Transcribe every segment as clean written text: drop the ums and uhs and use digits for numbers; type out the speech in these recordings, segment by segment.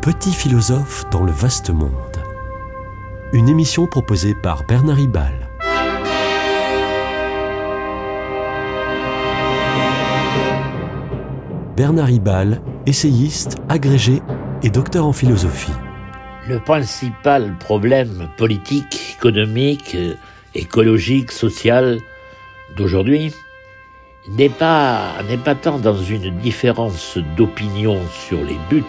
Petit philosophe dans le vaste monde. Une émission proposée par Bernard Ribal. Bernard Ribal, essayiste, agrégé et docteur en philosophie. Le principal problème politique, économique, écologique, social d'aujourd'hui n'est pas tant dans une différence d'opinion sur les buts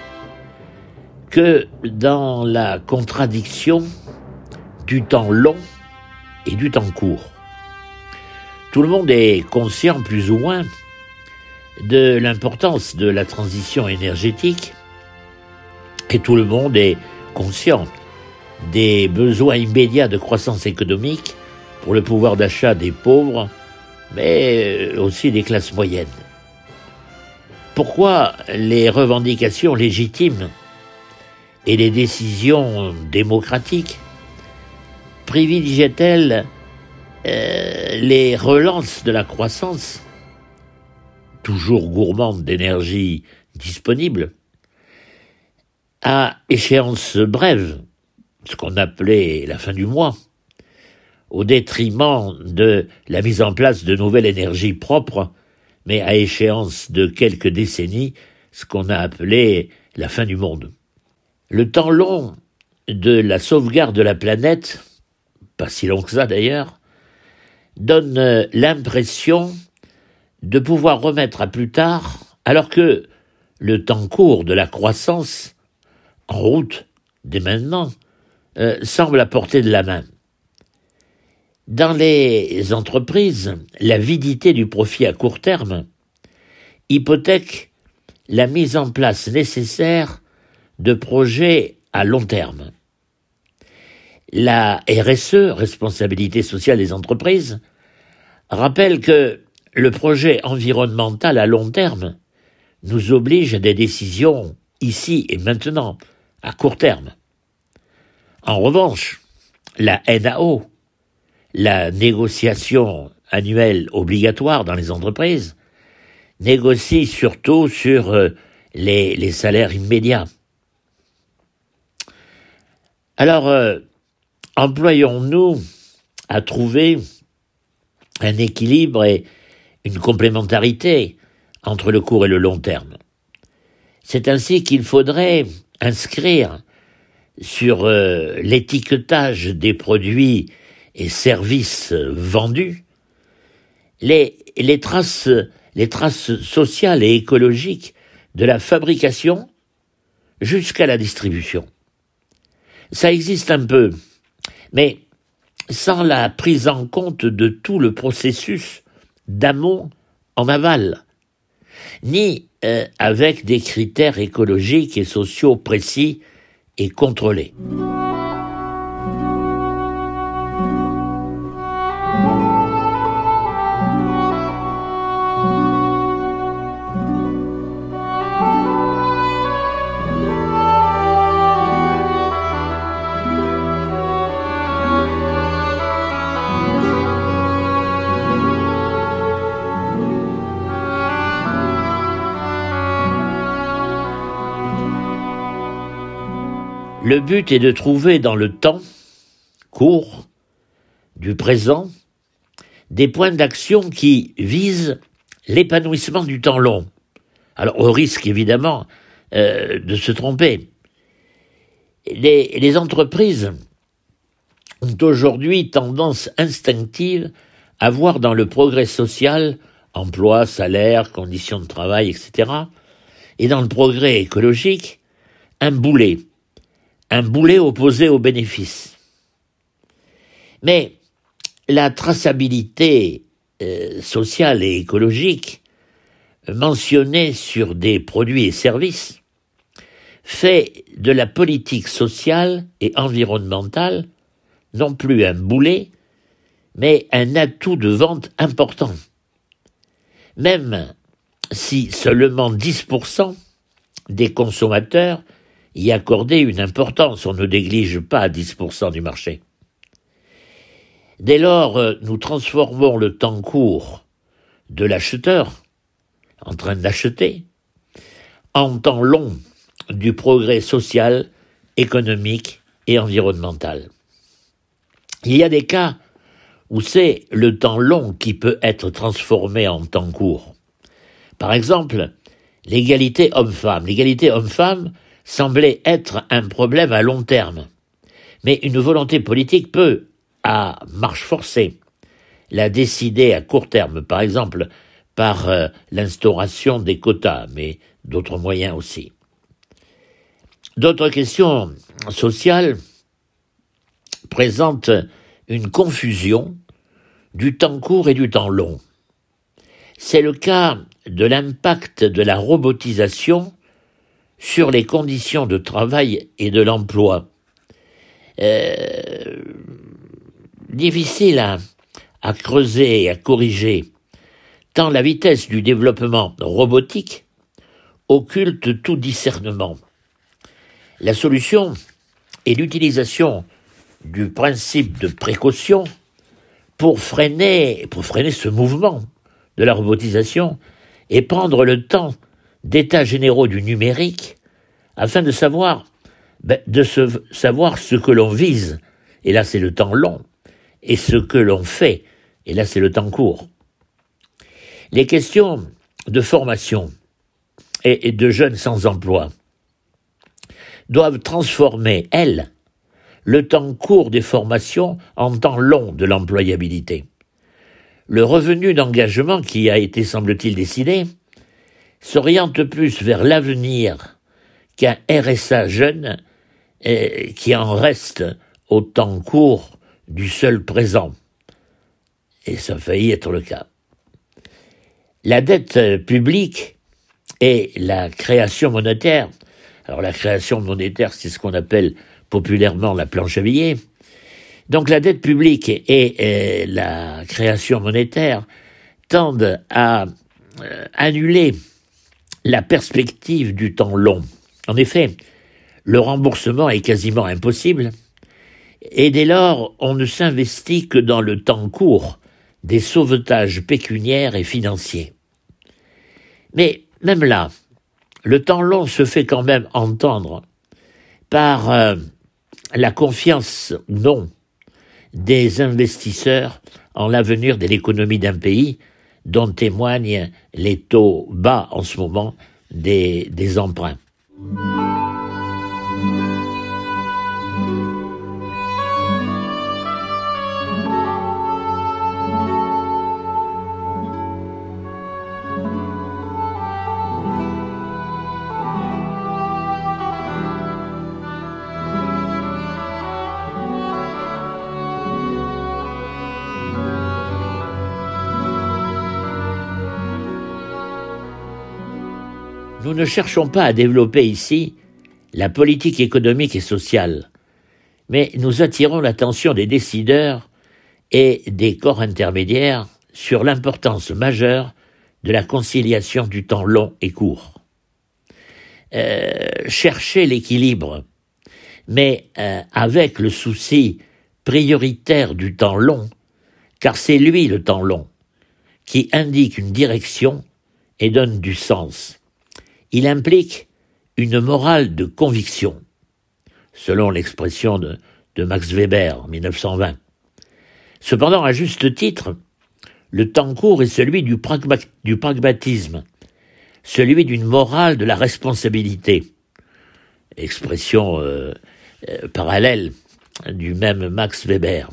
que dans la contradiction du temps long et du temps court. Tout le monde est conscient plus ou moins de l'importance de la transition énergétique et tout le monde est conscient des besoins immédiats de croissance économique pour le pouvoir d'achat des pauvres, mais aussi des classes moyennes. Pourquoi les revendications légitimes et les décisions démocratiques privilégiaient-elles les relances de la croissance, toujours gourmande d'énergie disponible, à échéance brève, ce qu'on appelait la fin du mois, au détriment de la mise en place de nouvelles énergies propres, mais à échéance de quelques décennies, ce qu'on a appelé la fin du monde. Le temps long de la sauvegarde de la planète, pas si long que ça d'ailleurs, donne l'impression de pouvoir remettre à plus tard, alors que le temps court de la croissance, en route dès maintenant, semble à portée de la main. Dans les entreprises, l'avidité du profit à court terme hypothèque la mise en place nécessaire de projets à long terme. La RSE, responsabilité sociale des entreprises, rappelle que le projet environnemental à long terme nous oblige à des décisions ici et maintenant, à court terme. En revanche, la NAO, la négociation annuelle obligatoire dans les entreprises, négocie surtout sur les salaires immédiats. Alors, employons-nous à trouver un équilibre et une complémentarité entre le court et le long terme. C'est ainsi qu'il faudrait inscrire sur l'étiquetage des produits et services vendus les traces sociales et écologiques de la fabrication jusqu'à la distribution. Ça existe un peu, mais sans la prise en compte de tout le processus d'amont en aval, ni avec des critères écologiques et sociaux précis et contrôlés. Le but est de trouver dans le temps court du présent des points d'action qui visent l'épanouissement du temps long. Alors, au risque évidemment de se tromper. Les entreprises ont aujourd'hui tendance instinctive à voir dans le progrès social, emploi, salaire, conditions de travail, etc., et dans le progrès écologique, un boulet opposé au bénéfice. Mais la traçabilité sociale et écologique mentionnée sur des produits et services fait de la politique sociale et environnementale non plus un boulet, mais un atout de vente important. Même si seulement 10% des consommateurs y accorder une importance, on ne néglige pas 10% du marché. Dès lors, nous transformons le temps court de l'acheteur, en train d'acheter, en temps long du progrès social, économique et environnemental. Il y a des cas où c'est le temps long qui peut être transformé en temps court. Par exemple, l'égalité homme-femme. L'égalité homme-femme semblait être un problème à long terme. Mais une volonté politique peut, à marche forcée, la décider à court terme, par exemple par l'instauration des quotas, mais d'autres moyens aussi. D'autres questions sociales présentent une confusion du temps court et du temps long. C'est le cas de l'impact de la robotisation sur les conditions de travail et de l'emploi. Difficile à creuser et à corriger, tant la vitesse du développement robotique occulte tout discernement. La solution est l'utilisation du principe de précaution pour freiner ce mouvement de la robotisation et prendre le temps d'états généraux du numérique afin de savoir ce que l'on vise, et là c'est le temps long, et ce que l'on fait, et là c'est le temps court. Les questions de formation et de jeunes sans emploi doivent transformer, elles, le temps court des formations en temps long de l'employabilité. Le revenu d'engagement qui a été, semble-t-il, décidé s'oriente plus vers l'avenir qu'un RSA jeune qui en reste au temps court du seul présent. Et ça a failli être le cas. La dette publique et la création monétaire. Alors la création monétaire, c'est ce qu'on appelle populairement la planche à billets. Donc la dette publique et la création monétaire tendent à annuler la perspective du temps long. En effet, le remboursement est quasiment impossible, et dès lors, on ne s'investit que dans le temps court des sauvetages pécuniaires et financiers. Mais même là, le temps long se fait quand même entendre par la confiance ou non des investisseurs en l'avenir de l'économie d'un pays, dont témoignent les taux bas en ce moment des emprunts. Nous ne cherchons pas à développer ici la politique économique et sociale, mais nous attirons l'attention des décideurs et des corps intermédiaires sur l'importance majeure de la conciliation du temps long et court. Chercher l'équilibre, mais avec le souci prioritaire du temps long, car c'est lui le temps long, qui indique une direction et donne du sens. Il implique une morale de conviction, selon l'expression de Max Weber en 1920. Cependant, à juste titre, le temps court est celui du pragmatisme, celui d'une morale de la responsabilité. Expression parallèle du même Max Weber.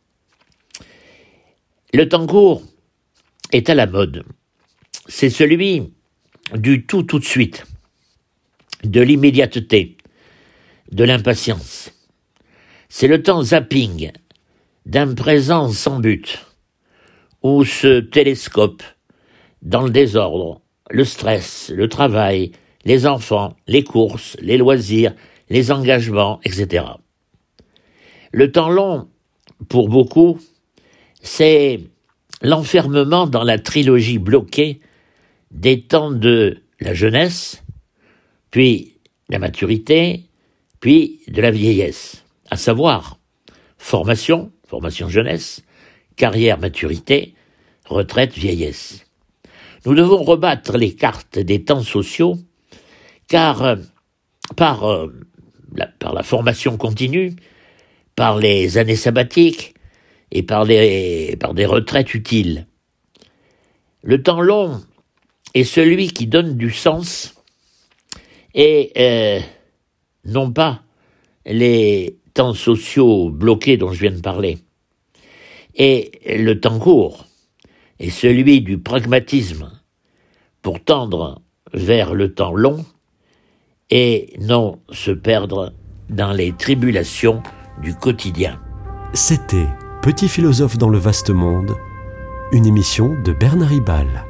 Le temps court est à la mode. C'est celui du tout de suite, de l'immédiateté, de l'impatience. C'est le temps zapping d'un présent sans but, où se télescope dans le désordre, le stress, le travail, les enfants, les courses, les loisirs, les engagements, etc. Le temps long, pour beaucoup, c'est l'enfermement dans la trilogie bloquée des temps de la jeunesse, puis la maturité, puis de la vieillesse, à savoir formation jeunesse, carrière maturité, retraite vieillesse. Nous devons rebattre les cartes des temps sociaux, car par la formation continue, par les années sabbatiques et par des retraites utiles. Le temps long est celui qui donne du sens et non pas les temps sociaux bloqués dont je viens de parler. Et le temps court est celui du pragmatisme pour tendre vers le temps long et non se perdre dans les tribulations du quotidien. C'était Petit philosophe dans le vaste monde, une émission de Bernard Ribal.